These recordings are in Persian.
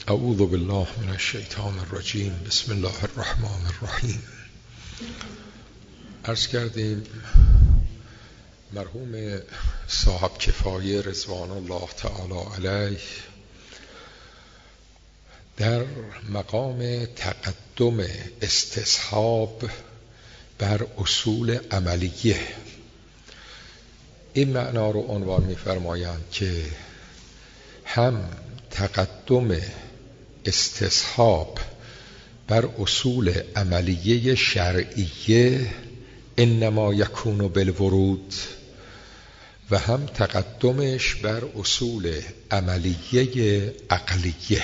اعوذ بالله من الشیطان الرجیم. بسم الله الرحمن الرحیم. عرض کردیم مرحوم صاحب کفایه رضوان الله تعالی علیه در مقام تقدم استصحاب بر اصول عملیه این معنا رو عنوان می‌فرمایند که هم تقدم استصحاب بر اصول عملیه شرعیه انما یکون بالورود و هم تقدمش بر اصول عملیه عقلیه.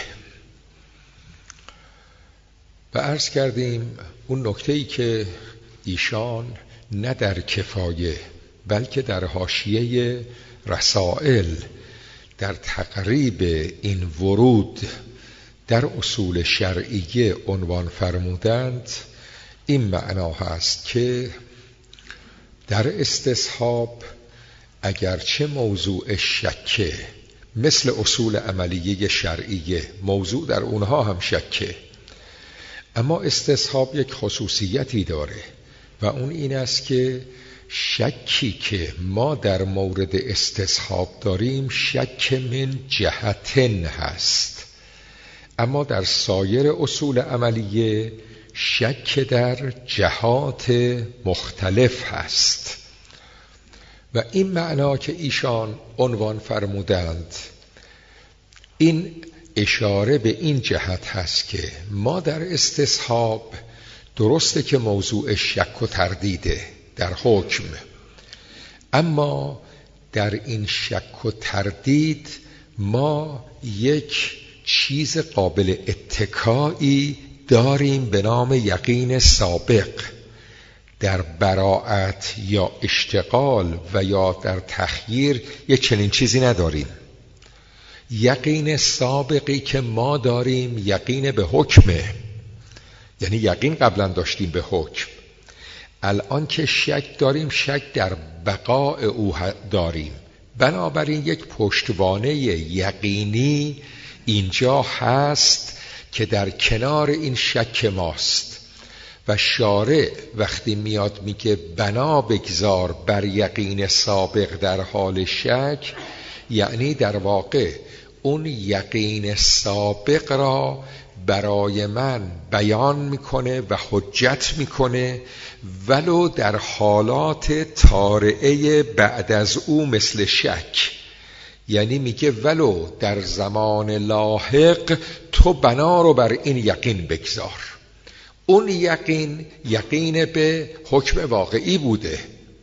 و عرض کردیم اون نکته‌ای که ایشان نه در کفایه بلکه در حاشیه رسائل در تقریب این ورود در اصول شرعیه عنوان فرمودند این معنا هست که در استصحاب اگرچه موضوع شکه مثل اصول عملیه شرعیه موضوع در اونها هم شکه، اما استصحاب یک خصوصیتی داره و اون این است که شکی که ما در مورد استصحاب داریم شک من جهتن هست، اما در سایر اصول عملیه شک در جهات مختلف هست. و این معنا که ایشان عنوان فرمودند این اشاره به این جهت هست که ما در استصحاب درسته که موضوع شک و تردیده در حکم، اما در این شک و تردید ما یک چیز قابل اتکایی داریم به نام یقین سابق. در براءت یا اشتغال و یا در تخییر یک چنین چیزی نداریم. یقین سابقی که ما داریم یقین به حکمه، یعنی یقین قبلا داشتیم به حکم، الان که شک داریم شک در بقاء او داریم. بنابراین یک پشتوانه یقینی اینجا هست که در کنار این شک ماست و شارع وقتی میاد میگه بنا بگذار بر یقین سابق در حال شک، یعنی در واقع اون یقین سابق را برای من بیان میکنه و حجت میکنه ولو در حالات طارئه بعد از او مثل شک. یعنی میگه ولو در زمان لاحق تو بنا رو بر این یقین بگذار. اون یقین یقین به حکم واقعی بوده،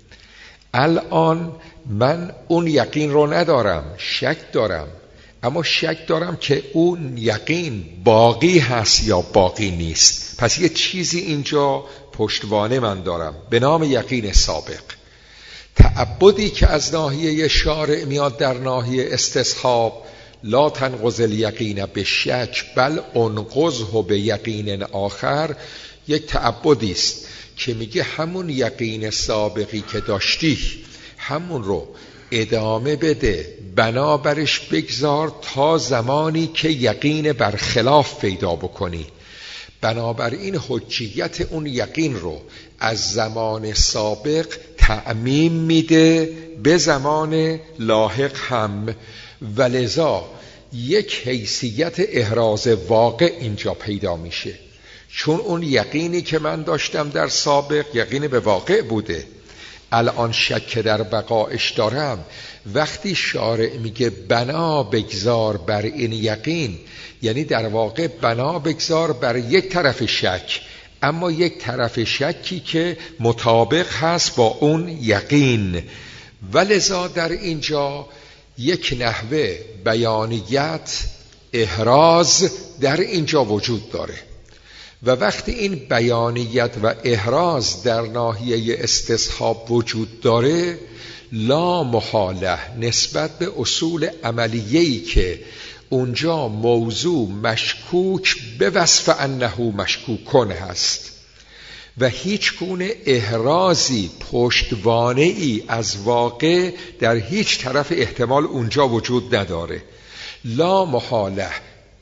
الان من اون یقین رو ندارم، شک دارم، اما شک دارم که اون یقین باقی هست یا باقی نیست. پس یه چیزی اینجا پشتوانه من دارم به نام یقین سابق. تعبدی که از ناحیه شارع میاد در ناحیه استصحاب لا تنقض الیقین به شک بل انقضه به یقین آخر، یک تعبدی است که میگه همون یقین سابقی که داشتی همون رو ادامه بده، بنابرش بگذار تا زمانی که یقین برخلاف پیدا بکنی. بنابراین حجیت اون یقین رو از زمان سابق تعمیم میده به زمان لاحق هم، ولذا یک حیثیت احراز واقع اینجا پیدا میشه، چون اون یقینی که من داشتم در سابق یقین به واقع بوده، الان شک در بقایش دارم. وقتی شارع میگه بنا بگذار بر این یقین، یعنی در واقع بنا بگذار بر یک طرف شک، اما یک طرف شکی که مطابق هست با اون یقین. ولذا در اینجا یک نحوه بیانیت احراز در اینجا وجود داره و وقتی این بیانیت و احراز در ناحیه استصحاب وجود داره لا محاله نسبت به اصول عملیه‌ای که اونجا موضوع مشکوک به وصف انه مشکوکن هست و هیچ گونه احرازی پشتوانه‌ای از واقع در هیچ طرف احتمال اونجا وجود نداره. لا محاله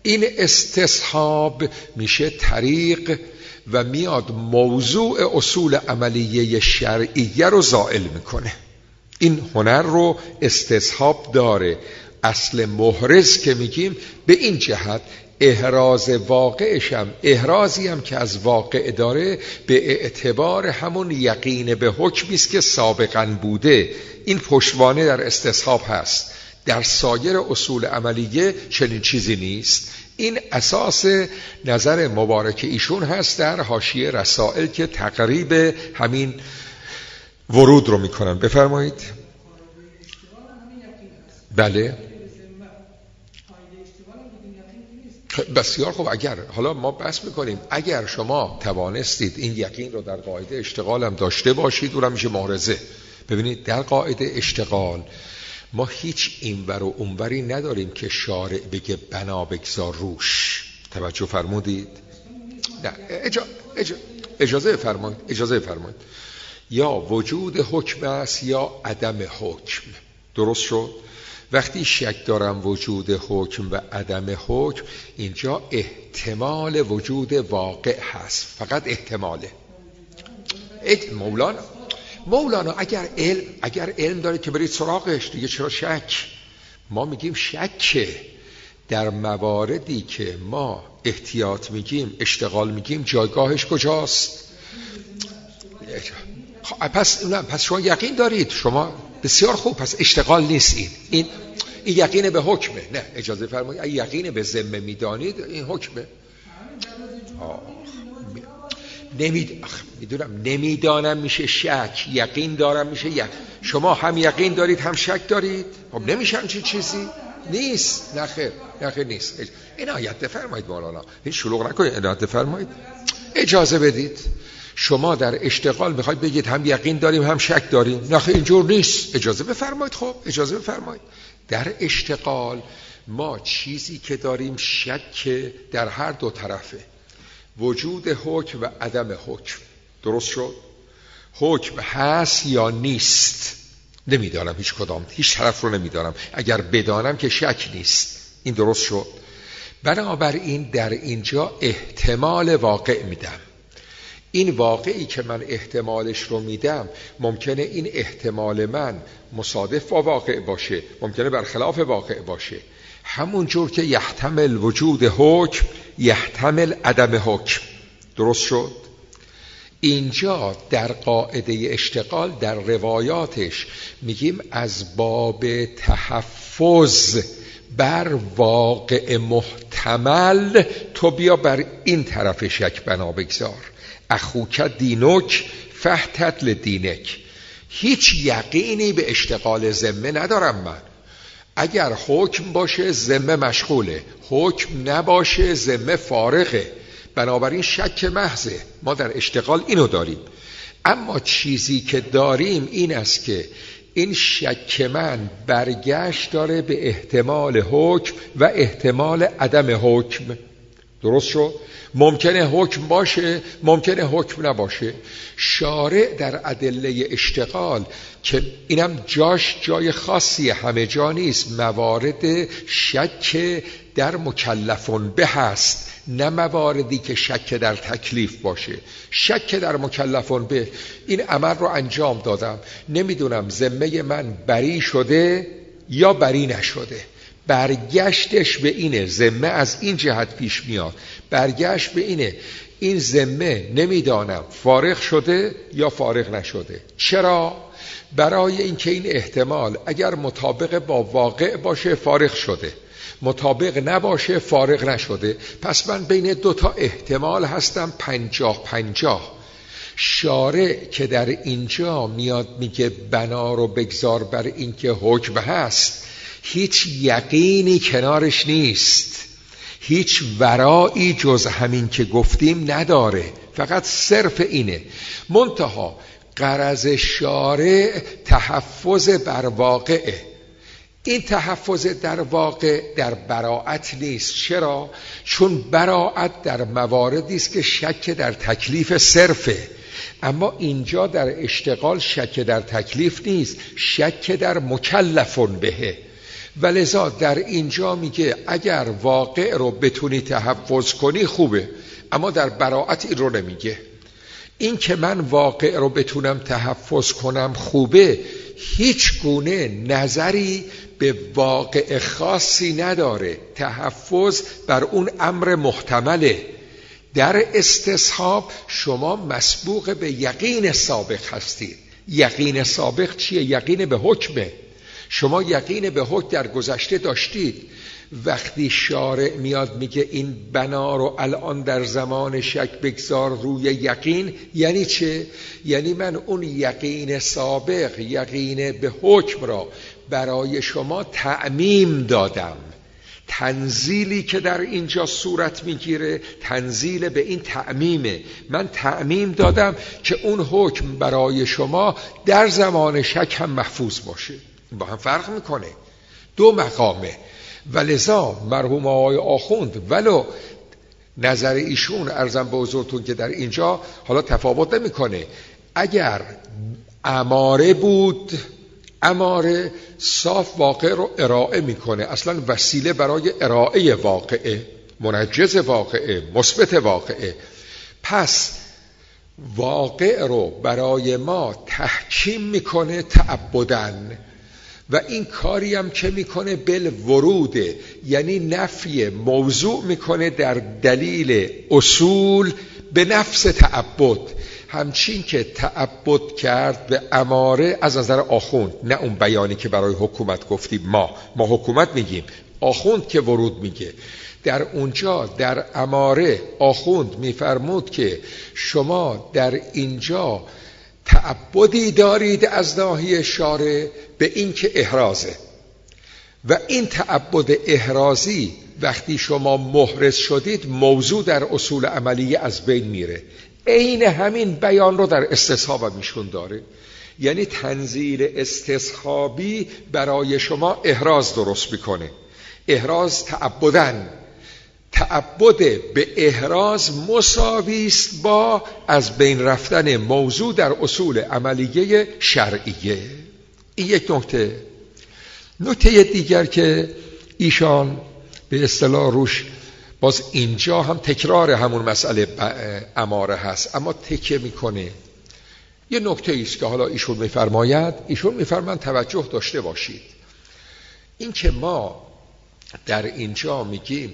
این استصحاب میشه طریق و میاد موضوع اصول عملیه شرعیه رو زائل میکنه. این هنر رو استصحاب داره. اصل محرز که میگیم به این جهت احراز واقعش هم احرازی هم که از واقع داره به اعتبار همون یقین به حکمی است که سابقا بوده. این پشتوانه در استصحاب هست. در سایر اصول عملیه چنین چیزی نیست. این اساس نظر مبارک ایشون هست در حاشیه رسائل که تقریب همین ورود رو میکنن. بفرمایید. بله بسیار خوب. اگر حالا ما بحث میکنیم اگر شما توانستید این یقین رو در قاعده اشتغال هم داشته باشید اونم میشه محرزه. ببینید در قاعده اشتغال ما هیچ اینور و اونوری نداریم که شارع بگه بنا بگذار روش. توجه فرمودید؟ نه اجازه فرمایید. یا وجود حکم است یا عدم حکم. درست شد؟ وقتی شک دارم وجود حکم و عدم حکم، اینجا احتمال وجود واقع هست، فقط احتماله. مولانا اگر علم داره که برید سراغش، دیگه چرا شک؟ ما میگیم شک در مواردی که ما احتیاط میگیم، اشتغال میگیم، جایگاهش کجاست؟ پس شما یقین دارید، شما بسیار خوب، پس اشتغال نیست. این یقین به حکمه. نه اجازه فرمایید، اگه یقین به ذمه میدانید این حکمه. میدونم نمیدانم میشه شک، یقین دارم میشه یک. شما هم یقین دارید هم شک دارید، خب نمیشه همچین چیزی نیست. نخیر نیست. عنایت فرمایید مولانا، این شلوغ نکنید، عنایت فرمایید، اجازه بدید. شما در اشتغال میخواید بگید هم یقین داریم هم شک داریم، نخیر اینجور نیست. اجازه بفرمایید. خب اجازه بفرمایید. در اشتغال ما چیزی که داریم شک در هر دو طرفه، وجود حکم و عدم حکم. درست شد؟ حکم هست یا نیست؟ نمیدانم، هیچ کدام، هیچ طرف رو نمیدانم. اگر بدانم که شک نیست. این درست شد؟ بنابراین در اینجا احتمال واقع میدم. این واقعی که من احتمالش رو میدم، ممکنه این احتمال من مصادف با واقع باشه، ممکنه برخلاف واقع باشه. همون جور که یحتمل وجود حکم یحتمل عدم حکم. درست شد؟ اینجا در قاعده اشتغال در روایاتش میگیم از باب تحفظ بر واقع محتمل تو بیا بر این طرف شک بنا بگذار. اخوک دینک فاحتت لدینک. هیچ یقینی به اشتغال ذمه ندارم من. اگر حکم باشه ذمه مشغوله، حکم نباشه ذمه فارغه، بنابراین شک محضه. ما در اشتغال اینو داریم. اما چیزی که داریم این است که این شک من برگشت داره به احتمال حکم و احتمال عدم حکم. درست شد؟ ممکنه حکم باشه، ممکنه حکم نباشه. شارع در ادله اشتغال که اینم جای خاصی، همه جا نیست، موارد شک در مکلفون به هست، نه مواردی که شک در تکلیف باشه. شک در مکلفون به، این عمل رو انجام دادم، نمیدونم ذمه من بری شده یا بری نشده. برگشتش به اینه، ذمه از این جهت پیش میاد، برگشت به اینه، این ذمه نمیدانم فارغ شده یا فارغ نشده. چرا؟ برای اینکه این احتمال اگر مطابق با واقع باشه فارغ شده، مطابق نباشه فارغ نشده. پس من بین دوتا احتمال هستم 50-50. شارع که در اینجا میاد میگه بنا رو بگذار بر اینکه حکم هست، هیچ یقینی کنارش نیست، هیچ ورایی جز همین که گفتیم نداره، فقط صرف اینه. منتها غرض شارع تحفظ بر واقعه. این تحفظ در واقع در براعت نیست. چرا؟ چون براعت در مواردی است که شک در تکلیف صرفه، اما اینجا در اشتغال شک در تکلیف نیست، شک در مکلفون بهه. ولذا در اینجا میگه اگر واقع رو بتونی تحفظ کنی خوبه، اما در براءت این رو نمیگه. این که من واقع رو بتونم تحفظ کنم خوبه، هیچ گونه نظری به واقع خاصی نداره. تحفظ بر اون امر محتمله. در استصحاب شما مسبوق به یقین سابق هستید. یقین سابق چیه؟ یقین به حکمه. شما یقین به حکم در گذشته داشتید. وقتی شارع میاد میگه این بنا رو الان در زمان شک بگذار روی یقین، یعنی چه؟ یعنی من اون یقین سابق، یقین به حکم را برای شما تعمیم دادم. تنزیلی که در اینجا صورت میگیره تنزیل به این تعمیمه. من تعمیم دادم که اون حکم برای شما در زمان شک هم محفوظ باشه. با هم فرق میکنه، دو مقامه. ولذا مرحوم آقای آخوند ولو نظر ایشون عرضم به حضورتون که در اینجا حالا تفاوت نمیکنه، اگر اماره بود، اماره صاف واقع رو ارائه میکنه، اصلا وسیله برای ارائه واقعه، منجز واقعه، مثبت واقعه. پس واقع رو برای ما تحکیم میکنه تعبدن، و این کاری هم که میکنه بالوروده، یعنی نفی موضوع میکنه در دلیل اصول به نفس تعبد. همچین که تعبد کرد به اماره از نظر آخوند، نه اون بیانی که برای حکومت گفتیم. ما حکومت میگیم، آخوند که ورود میگه. در اونجا در اماره آخوند میفرمود که شما در اینجا تعبدی دارید از ناحیه شارع به این که احرازه، و این تعبد احرازی وقتی شما محرز شدید موضوع در اصول عملیه از بین میره. عین همین بیان رو در استصحاب هم ایشون داره، یعنی تنزیل استصحابی برای شما احراز درست میکنه. احراز تعبدن، تعبد به احراز مساوی است با از بین رفتن موضوع در اصول عملیه شرعیه. این یک نکته. نکته دیگر که ایشان به اصطلاح روش باز اینجا هم تکرار همون مسئله اماره هست، اما تکیه میکنه. یه نکته ایست که حالا ایشون میفرمایند توجه داشته باشید. این که ما در اینجا میگیم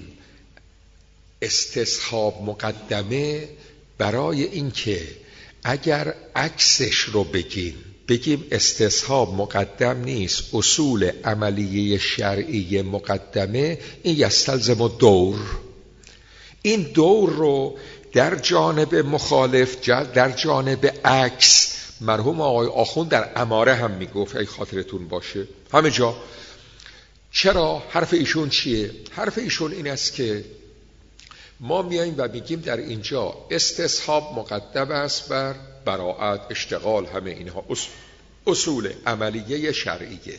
استصحاب مقدمه برای اینکه اگر عکسش رو بگیم استصحاب مقدم نیست، اصول عملیه شرعی مقدمه، این یستلزم دور. این دور رو در جانب مخالف، در جانب عکس، مرحوم آقای آخوند در اماره هم میگفت، اگه خاطرتون باشه همه جا. چرا؟ حرف ایشون چیه؟ حرف ایشون این است که ما میاییم و میگیم در اینجا استصحاب مقدم است بر براءت، اشتغال، همه اینها اصول عملیه شرعیه.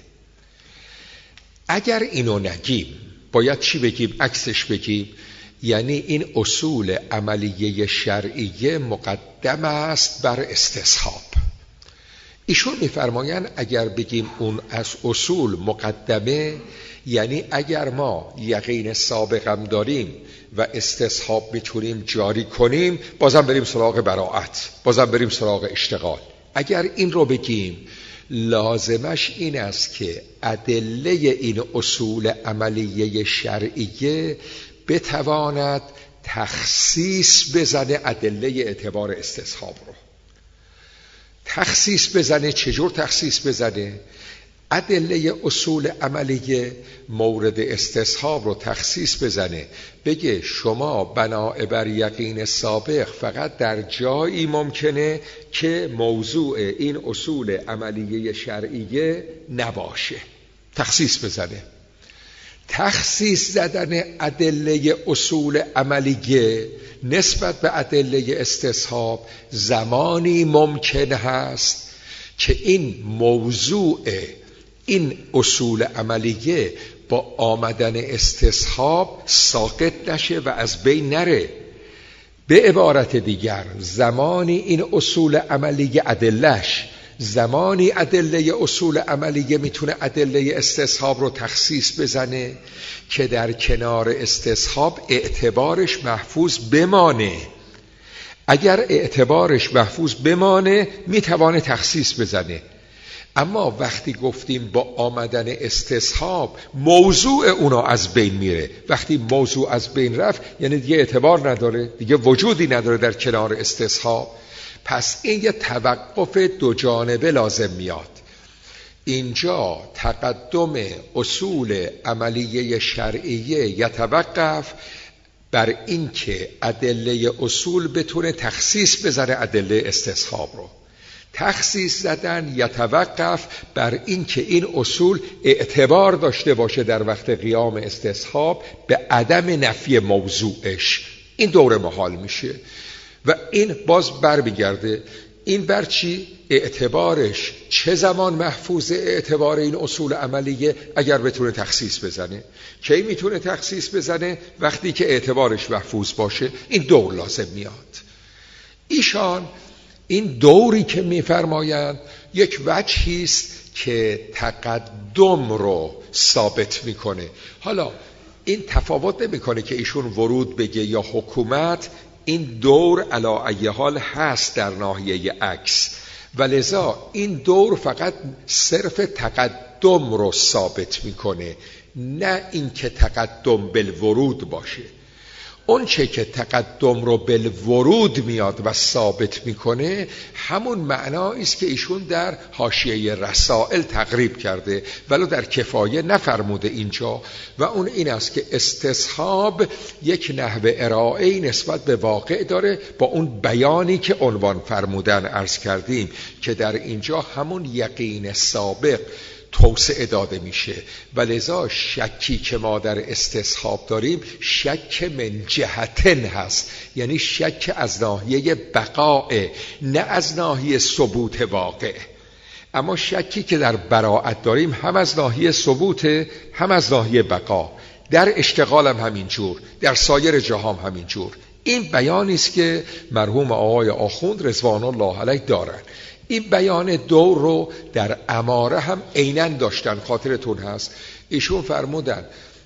اگر اینو نگیم باید چی بگیم؟ عکسش بگیم. یعنی این اصول عملیه شرعیه مقدم است بر استصحاب. ایشون میفرمایند اگر بگیم اون از اصول مقدمه، یعنی اگر ما یقین سابقم داریم و استصحاب میتونیم جاری کنیم، بازم بریم سراغ براءت، بازم بریم سراغ اشتغال. اگر این رو بگیم لازمش این است که ادله این اصول عملیه شرعیه بتواند تخصیص بزنه ادله اعتبار استصحاب رو. تخصیص بزنه. چجور تخصیص بزنه؟ ادله اصول عملیه مورد استصحاب رو تخصیص بزنه، بگه شما بنابر یقین سابق فقط در جایی ممکنه که موضوع این اصول عملیه شرعیه نباشه. تخصیص بزنه. تخصیص زدن ادله اصول عملیه نسبت به ادله استصحاب زمانی ممکن هست که این موضوع این اصول عملیه با آمدن استصحاب ساقط نشه و از بین نره. به عبارت دیگر زمانی این اصول عملیه ادلش زمانی ادله اصول عملیه میتونه ادله استصحاب رو تخصیص بزنه که در کنار استصحاب اعتبارش محفوظ بمانه. اگر اعتبارش محفوظ بمانه میتوانه تخصیص بزنه. اما وقتی گفتیم با آمدن استصحاب موضوع اونا از بین میره، وقتی موضوع از بین رفت یعنی دیگه اعتبار نداره، دیگه وجودی نداره در کنار استصحاب. پس این یه توقف دو جانبه لازم میاد. اینجا تقدم اصول عملیه شرعیه یتوقف بر این که ادله اصول بتونه تخصیص بذاره ادله استصحاب رو. تخصیص زدن یتوقف بر این که این اصول اعتبار داشته باشه در وقت قیام استصحاب به عدم نفی موضوعش. این دور محال میشه و این باز برمیگرده. این بر چی؟ اعتبارش چه زمان محفوظه؟ اعتبار این اصول عملیه اگر بتونه تخصیص بزنه. کی میتونه تخصیص بزنه؟ وقتی که اعتبارش محفوظ باشه. این دور لازم میاد. ایشان این دوری که میفرمایند یک وجهی است که تقدم رو ثابت میکنه. حالا این تفاوت نمیکنه که ایشون ورود بگه یا حکومت، این دور علی ای حال هست در ناحیه عکس، ولذا این دور فقط صرف تقدم رو ثابت میکنه، نه اینکه تقدم بالورود باشه. اون چه که تقدم رو بالورود میاد و ثابت میکنه همون معنایی است که ایشون در حاشیه رسائل تقریب کرده ولو در کفایه نفرموده اینجا، و اون این است که استصحاب یک نحو ارائه‌ای نسبت به واقع داره با اون بیانی که عنوان فرمودن عرض کردیم که در اینجا همون یقین سابق توسعه داده میشه. ولذا شکی که ما در استصحاب داریم شک من جهتن هست، یعنی شک از ناحیه بقاء نه از ناحیه ثبوت واقع. اما شکی که در براءت داریم هم از ناحیه ثبوت هم از ناحیه بقا. در اشتغال هم همینجور، در سایر جاها هم همینجور. این بیانی است که مرحوم آقای آخوند رضوان الله علیه دارن. این بیان دور رو در اماره هم عیناً داشتن. خاطرتون هست ایشون فرمودن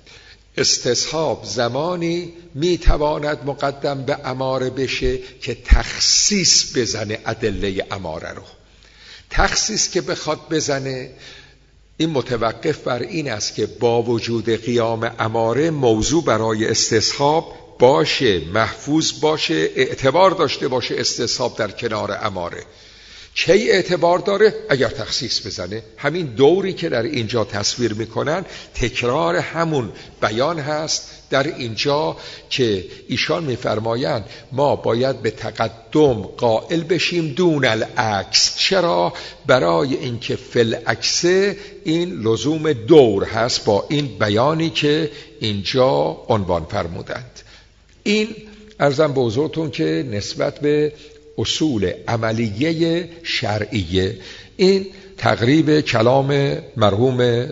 استصحاب زمانی میتواند مقدم به اماره بشه که تخصیص بزنه ادله اماره رو. تخصیص که بخواد بزنه این متوقف بر این است که با وجود قیام اماره موضوع برای استصحاب باشه، محفوظ باشه، اعتبار داشته باشه استصحاب در کنار اماره. کی اعتبار داره؟ اگر تخصیص بزنه. همین دوری که در اینجا تصویر میکنن تکرار همون بیان هست در اینجا که ایشان میفرمایند ما باید به تقدم قائل بشیم دون العکس. چرا؟ برای اینکه فالعکس این لزوم دور هست با این بیانی که اینجا عنوان فرمودند. این عرضم به حضورتون که نسبت به اصول عملیه شرعیه. این تقریب کلام مرحوم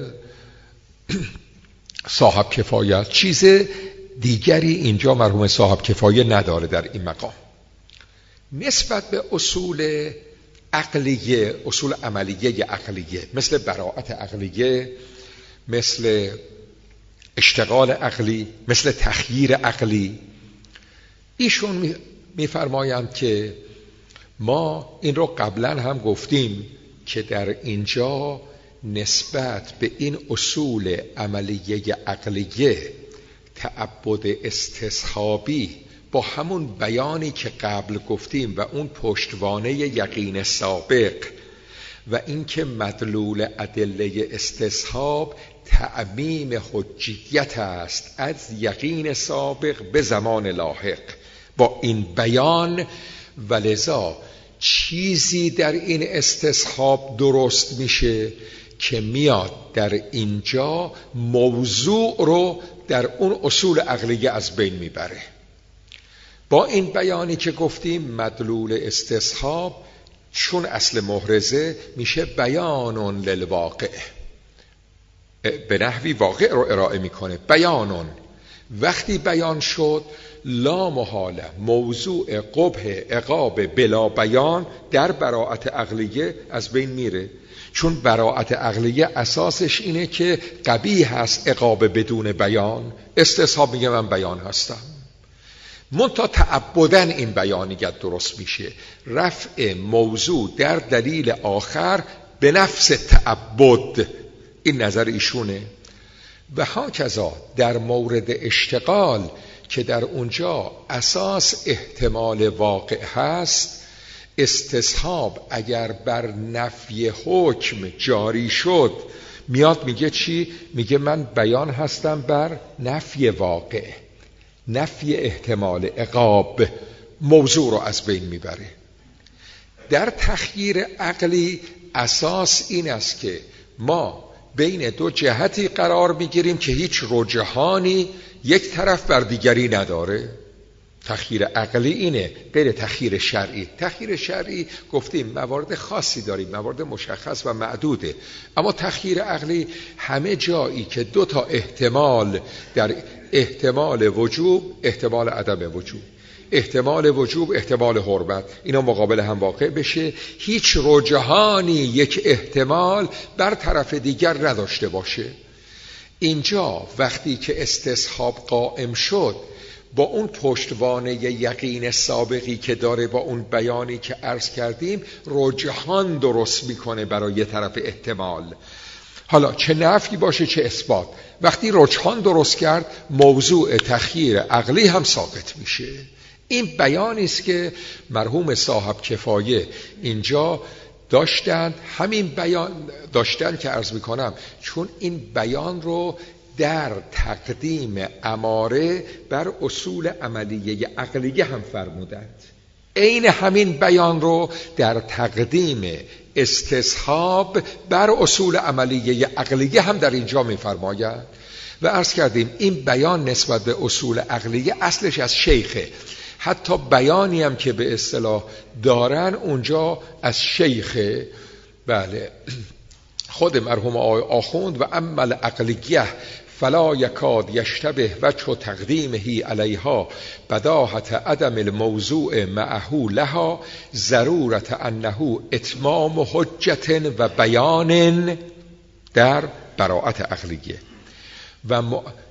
صاحب کفایه. چیز دیگری اینجا مرحوم صاحب کفایه نداره در این مقام. نسبت به اصول عقلیه، اصول عملیه عقلیه مثل براءت عقلیه، مثل اشتغال عقلی، مثل تخییر عقلی، ایشون میفرمایند که ما این رو قبلا هم گفتیم که در اینجا نسبت به این اصول عملیه عقلیه تعبد استصحابی با همون بیانی که قبل گفتیم و اون پشتوانه یقین سابق و اینکه مدلول ادله استصحاب تعمیم حجیت است از یقین سابق به زمان لاحق، با این بیان ولذا چیزی در این استصحاب درست میشه که میاد در اینجا موضوع رو در اون اصول عقلیه از بین میبره. با این بیانی که گفتیم مدلول استصحاب چون اصل محرزه میشه بیانون للواقع، به نحوی واقع رو ارائه میکنه. بیانون وقتی بیان شد لا محاله موضوع قبح عقاب بلا بیان در براءت عقلیه از بین میره، چون براءت عقلیه اساسش اینه که قبیح هست عقاب بدون بیان. استصحاب میگه من بیان هستم، منتها تعبدن این بیانیت درست میشه، رفع موضوع در دلیل آخر به نفس تعبد، این نظر ایشونه. و هاکذا در مورد اشتغال که در اونجا اساس احتمال واقع هست، استصحاب اگر بر نفی حکم جاری شد میاد میگه چی؟ میگه من بیان هستم بر نفی واقع، نفی احتمال عقاب، موضوع رو از بین میبره. در تخییر عقلی اساس این است که ما بین دو جهتی قرار میگیریم که هیچ رجحانی یک طرف بر دیگری نداره. تخییر عقلی اینه، غیر تخییر شرعی. تخییر شرعی گفتیم موارد خاصی داریم، موارد مشخص و معدوده، اما تخییر عقلی همه جایی که دو تا احتمال در احتمال وجوب، احتمال عدم وجوب، احتمال وجوب، احتمال حرمت، اینا مقابل هم واقع بشه، هیچ رجحانی یک احتمال بر طرف دیگر نداشته باشه. اینجا وقتی که استصحاب قائم شد با اون پشتوانه یقین سابقی که داره، با اون بیانی که عرض کردیم، رجحان درست میکنه برای طرف احتمال. حالا چه نفی باشه چه اثبات، وقتی رجحان درست کرد موضوع تخییر عقلی هم ساقط میشه. این بیانی است که مرحوم صاحب کفایه اینجا داشتند، همین بیان داشتن که عرض میکنم، چون این بیان رو در تقدیم اماره بر اصول عملیه عقلیه هم فرمودند، عین همین بیان رو در تقدیم استصحاب بر اصول عملیه عقلیه هم در اینجا میفرمایند. و عرض کردیم این بیان نسبت به اصول عقلیه اصلش از شیخه، حتی بیانی هم که به اصطلاح دارن اونجا از شیخه. بله، خود مرحوم آخوند و عمل عقلیه فلا یکاد یشتبه وجه تقدیمه علیها بداهت عدم الموضوع معه لها ضرورت انه اتمام حجت و بیان در براءت عقلیه و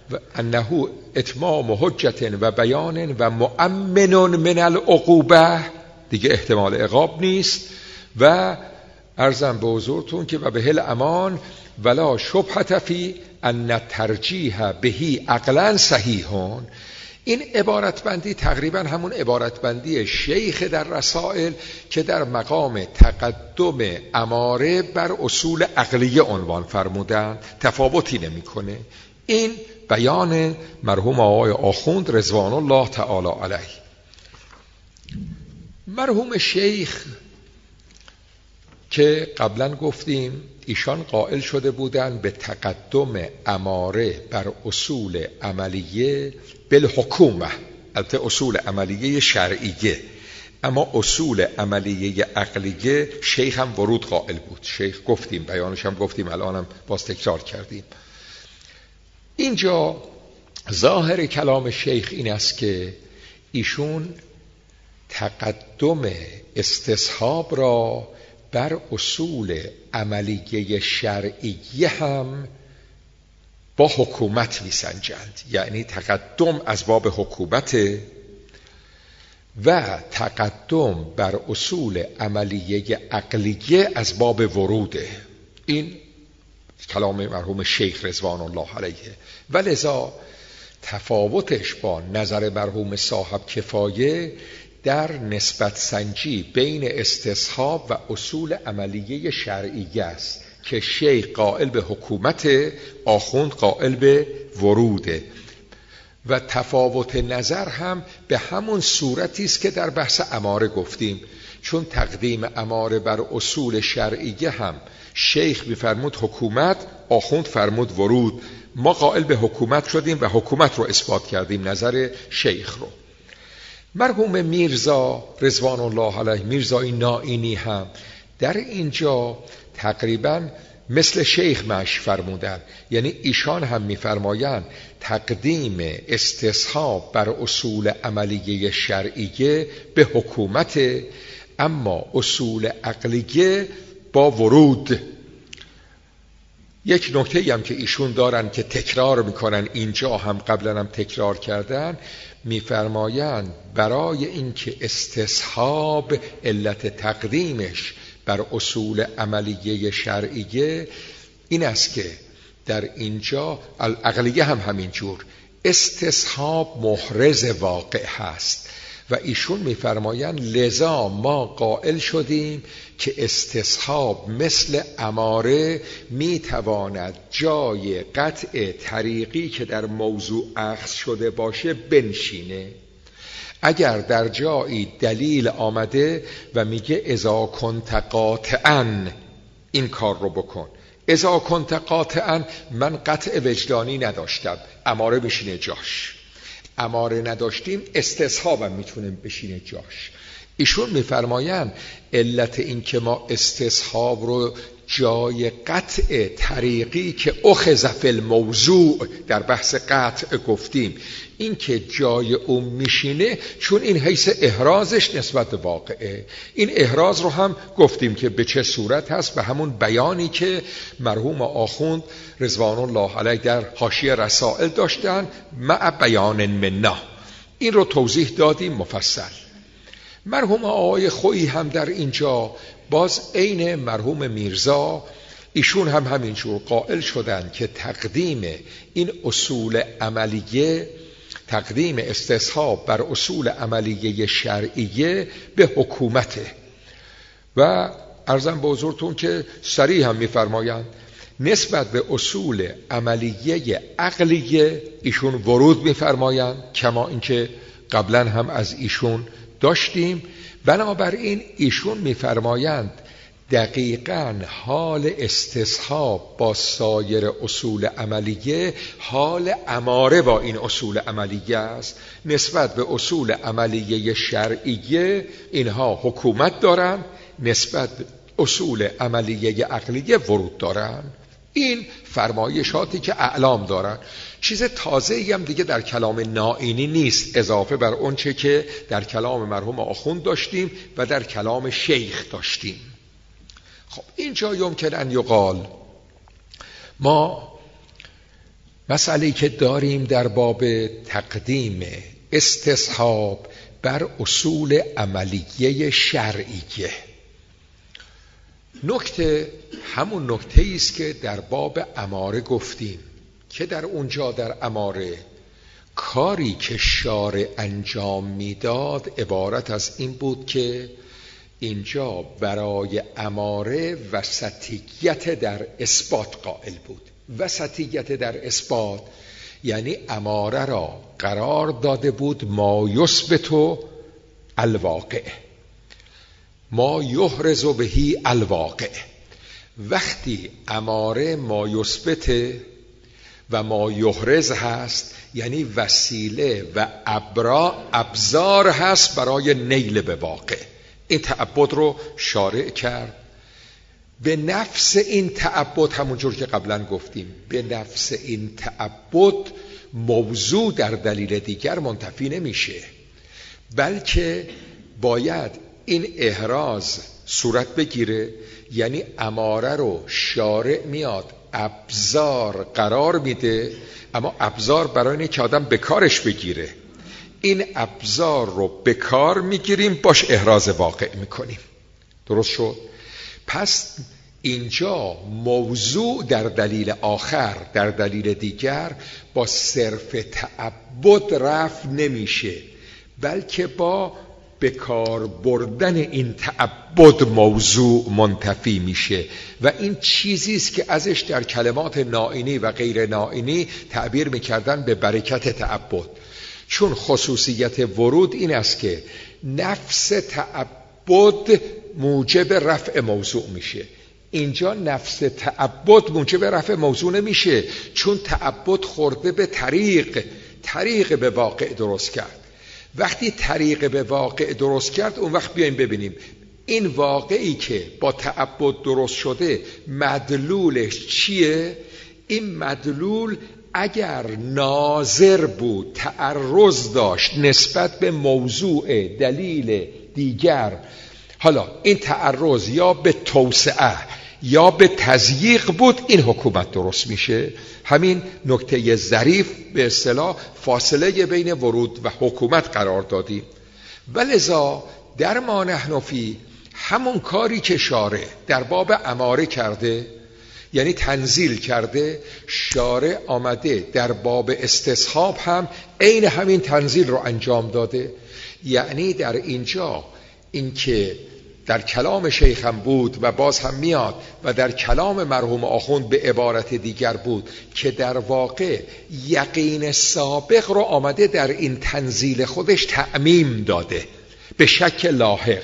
انه اتمام حجت و بیان و مؤمن من العقوبه، دیگه احتمال عقاب نیست. و عرضم به حضورتون که و به الامان ولا شبهة فی ان ترجیح بهی عقلا صحیحون. این عبارتبندی تقریبا همون عبارتبندی شیخ در رسائل که در مقام تقدم اماره بر اصول عقلیه عنوان فرمودن، تفاوتی نمیکنه. این بیان مرحوم آقای آخوند رضوان الله تعالی علیه. مرحوم شیخ که قبلا گفتیم ایشان قائل شده بودند به تقدم اماره بر اصول عملیه بالحکومه، البته اصول عملیه شرعیه، اما اصول عملیه عقلیه شیخ هم ورود قائل بود. شیخ گفتیم، بیانش هم گفتیم، الانم باز تکرار کردیم. اینجا ظاهر کلام شیخ این است که ایشون تقدم استصحاب را بر اصول عملیه شرعیه هم با حکومت میسنجند، یعنی تقدم از باب حکومت و تقدم بر اصول عملیه عقلیه از باب وروده. این کلام مرحوم شیخ رضوان الله علیه. و لذا تفاوتش با نظر مرحوم صاحب کفایه در نسبت سنجی بین استصحاب و اصول عملیه شرعیه است که شیخ قائل به حکومت، آخوند قائل به وروده. و تفاوت نظر هم به همون صورتی است که در بحث اماره گفتیم، چون تقدیم اماره بر اصول شرعیه هم شیخ می‌فرمود حکومت، آخوند فرمود ورود. ما قائل به حکومت شدیم و حکومت رو اثبات کردیم، نظر شیخ رو. مرحوم میرزا رضوان الله علیه، میرزای نائینی هم در اینجا تقریبا مثل شیخ مش فرمودن، یعنی ایشان هم میفرمایند تقدیم استصحاب بر اصول عملیه شرعیه به حکومت، اما اصول عقلیه با ورود. یک نکته هم که ایشون دارن که تکرار میکنن، اینجا هم قبلا هم تکرار کردن، میفرمایند برای اینکه استصحاب علت تقدیمش بر اصول عملیه شرعیه این است که در اینجا عقلیه هم همینجور استصحاب محرز واقع هست و ایشون میفرمایند لذا ما قائل شدیم که استصحاب مثل اماره میتواند جای قطع طریقی که در موضوع اخذ شده باشه بنشینه. اگر در جایی دلیل آمده و میگه اذا کنت قاطعاً این کار رو بکن، اذا کنت قاطعاً من قطع وجدانی نداشتم، اماره بشینه جاش. اماره نداشتیم استصحابم میتونه بشینه جاش. ایشون میفرمایند علت این که ما استصحاب رو جای قطع طریقی که اخذ فی الموضوع در بحث قطع گفتیم، این که جای اون میشینه چون این حیث احرازش نسبت به واقعه. این احراز رو هم گفتیم که به چه صورت هست، به همون بیانی که مرحوم آخوند رضوان الله علیه در حاشیه رسائل داشتن مع بیان منا، این رو توضیح دادیم مفصل. مرحوم آقای خویی هم در اینجا باز عین مرحوم میرزا ایشون هم همینجور قائل شدن که تقدیم این اصول عملیه، تقدیم استصحاب بر اصول عملیه شرعیه به حکومته و عرضم به حضورتون که صریح هم میفرمایند نسبت به اصول عملیه عقلیه ایشون ورود میفرمایند، کما اینکه قبلا هم از ایشون داشتیم. بنابراین ایشون میفرمایند دقیقاً حال استصحاب با سایر اصول عملیه حال اماره با این اصول عملیه است. نسبت به اصول عملیه شرعیه اینها حکومت دارن، نسبت به اصول عملیه عقلیه ورود دارن. این فرمایشاتی که اعلام دارن، چیز تازه‌ای هم دیگه در کلام نائینی نیست اضافه بر اون چه که در کلام مرحوم آخوند داشتیم و در کلام شیخ داشتیم. خب اینجا یمکن ان یقال ما مسئله‌ای که داریم در باب تقدیم استصحاب بر اصول عملیه شرعیه، نکته همون نکته‌ای است که در باب اماره گفتیم که در اونجا در اماره کاری که شارع انجام میداد عبارت از این بود که اینجا برای اماره وسطیت در اثبات قائل بود. وسطیت در اثبات یعنی اماره را قرار داده بود ما یثبت الواقع، ما یحرز بهی الواقع. وقتی اماره ما یثبت و ما یحرز هست یعنی وسیله و ابزار هست برای نیل به واقع. این تعبد رو شارع کرد. به نفس این تعبد همونجور که قبلا گفتیم، به نفس این تعبد موضوع در دلیل دیگر منتفی نمیشه، بلکه باید این احراز صورت بگیره. یعنی اماره رو شارع میاد ابزار قرار میده، اما ابزار برای اینه که آدم به کارش بگیره. این ابزار رو به کار میگیریم، باش احراز واقع میکنیم. درست شد؟ پس اینجا موضوع در دلیل آخر، در دلیل دیگر با صرف تعبد رفع نمیشه، بلکه با به کار بردن این تعبد موضوع منتفی میشه و این چیزی است که ازش در کلمات نائینی و غیر نائینی تعبیر میکردن به برکت تعبد. چون خصوصیت ورود این است که نفس تعبد موجب رفع موضوع میشه. اینجا نفس تعبد موجب رفع موضوع نمیشه، چون تعبد خورده به طریق به واقع درست کرد. وقتی طریق به واقع درست کرد اون وقت بیایم ببینیم این واقعی که با تعبد درست شده مدلولش چیه؟ این مدلول اگر ناظر بود، تعرض داشت نسبت به موضوع دلیل دیگر، حالا این تعرض یا به توسعه یا به تضییق بود، این حکومت درست میشه. همین نکته ظریف به اصطلاح فاصله بین ورود و حکومت قرار دادیم. ولذا در ما نحن فی همون کاری که شارع در باب اماره کرده، یعنی تنزیل کرده، شارع آمده در باب استصحاب هم عین همین تنزیل رو انجام داده. یعنی در اینجا اینکه در کلام شیخم بود و باز هم میاد و در کلام مرحوم آخوند به عبارت دیگر بود که در واقع یقین سابق رو آمده در این تنزیل خودش تعمیم داده به شک لاحق.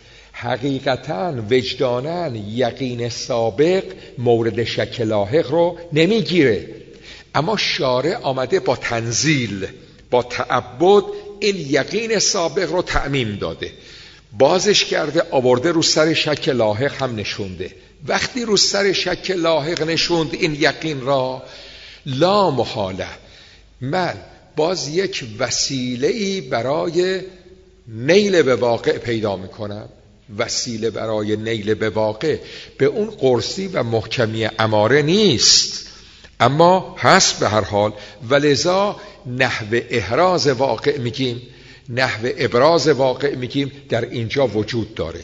حقیقتاً وجداناً یقین سابق مورد شک لاحق رو نمیگیره، اما شارع آمده با تنزیل، با تعبد این یقین سابق رو تعمیم داده، بازش کرده، آورده رو سر شک لاحق هم نشونده. وقتی رو سر شک لاحق نشوند این یقین را، لا محاله من باز یک وسیله‌ای برای نیل به واقع پیدا میکنم. وسیله برای نیل به واقع به اون قرصی و محکمی اماره نیست، اما هست به هر حال. ولذا نحو احراز واقع میگیم، نحو ابراز واقع میگیم، در اینجا وجود داره.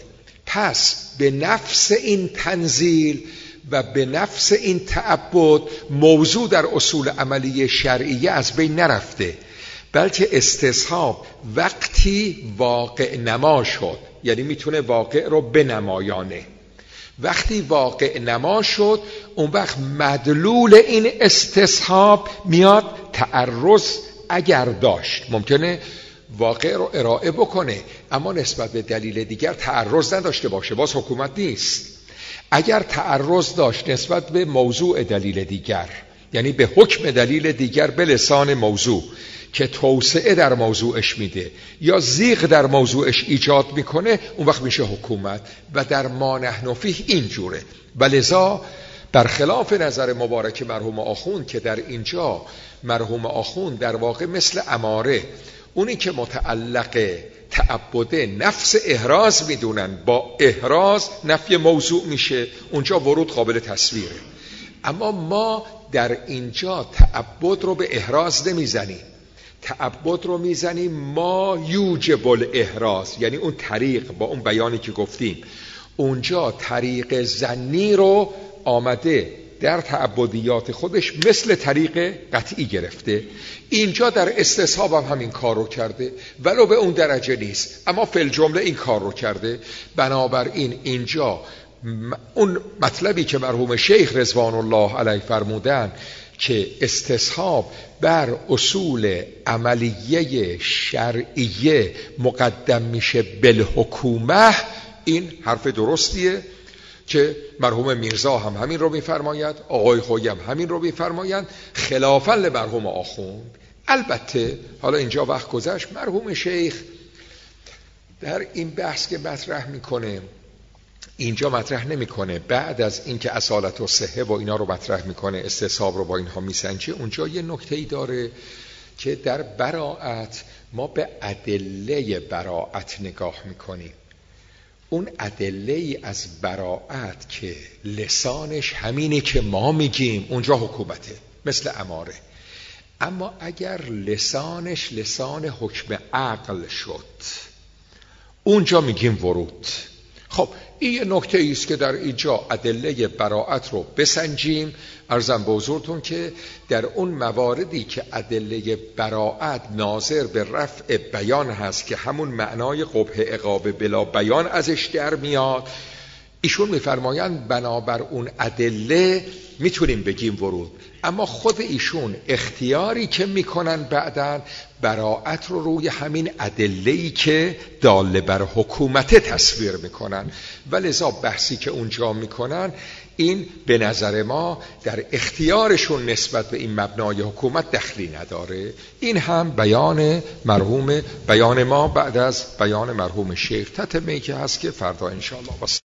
پس به نفس این تنزیل و به نفس این تعبد موضوع در اصول عملی شرعیه از بین نرفته، بلکه استصحاب وقتی واقع نما شد، یعنی میتونه واقع رو بنمایانه. وقتی واقع نما شد اون وقت مدلول این استصحاب میاد تعرض اگر داشت ممکنه واقع رو ارائه بکنه اما نسبت به دلیل دیگر تعرض نداشته باشه، باز حکومت نیست. اگر تعرض داشت نسبت به موضوع دلیل دیگر، یعنی به حکم دلیل دیگر به لسان موضوع که توسعه در موضوعش میده یا زیغ در موضوعش ایجاد میکنه، اون وقت میشه حکومت. و در ما نحن فیه اینجوره. ولذا برخلاف نظر مبارک مرحوم آخوند که در اینجا مرحوم آخوند در واقع مثل اماره، اونی که متعلق تعبده نفس احراز میدونن، با احراز نفی موضوع میشه، اونجا ورود قابل تصویره. اما ما در اینجا تعبد رو به احراز نمیزنیم، تعبد رو میزنیم ما یوجب الاحراز، یعنی اون طریق با اون بیانی که گفتیم اونجا طریق ظنی رو آمده در تعبدیات خودش مثل طریق قطعی گرفته. اینجا در استصحاب هم همین کار رو کرده، ولو به اون درجه نیست اما فی الجمله این کار رو کرده. بنابراین اینجا اون مطلبی که مرحوم شیخ رضوان الله علیه فرمودن که استصحاب بر اصول عملیه شرعیه مقدم میشه بالحکومه، این حرف درستیه که مرحوم میرزا هم همین رو میفرماید، آقای خویی هم همین رو میفرمایند، خلافاً لمرحوم آخوند. البته حالا اینجا وقت گذشت، مرحوم شیخ در این بحث که مطرح میکنه اینجا مطرح نمیکنه، بعد از اینکه اصالت و صحه و اینا رو مطرح میکنه، استصحاب رو با اینها میسنجه، اونجا یه نکته‌ای داره که در براءت ما به ادله براءت نگاه میکنیم. اون ادله از براءت که لسانش همینه که ما میگیم، اونجا حکومته مثل اماره. اما اگر لسانش لسان حکم عقل شد، اونجا میگیم ورود. خب این یه نکته ایست که در اینجا ادله براءت رو بسنجیم. عرضم به حضورتون که در اون مواردی که ادله براءت ناظر به رفع بیان هست که همون معنای قبح عقاب بلا بیان ازش در میاد، ایشون میفرمایند بنابر اون ادله میتونیم بگیم ورود، اما خود ایشون اختیاری که میکنن بعدن براءت رو روی همین ادله‌ای که داله بر حکومت تصویر میکنن و لذا بحثی که اونجا میکنن این به نظر ما در اختیارشون نسبت به این مبنای حکومت دخلی نداره. این هم بیان ما بعد از بیان مرحوم شیخ تتمه‌ای که هست که فردا انشاءالله